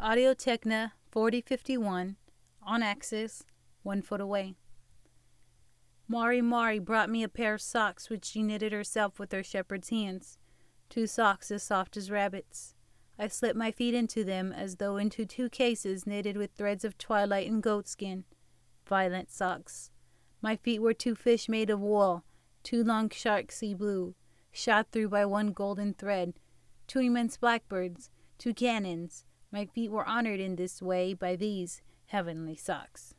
Audio-Technica 4051, on axis, 1 foot away. Mari Mari brought me a pair of socks which she knitted herself with her shepherd's hands, 2 socks as soft as rabbits. I slipped my feet into them as though into 2 cases knitted with threads of twilight and goatskin. Violent socks. My feet were 2 fish made of wool, 2 long sharks sea blue, shot through by 1 golden thread, 2 immense blackbirds, 2 cannons. My feet were honored in this way by these heavenly socks.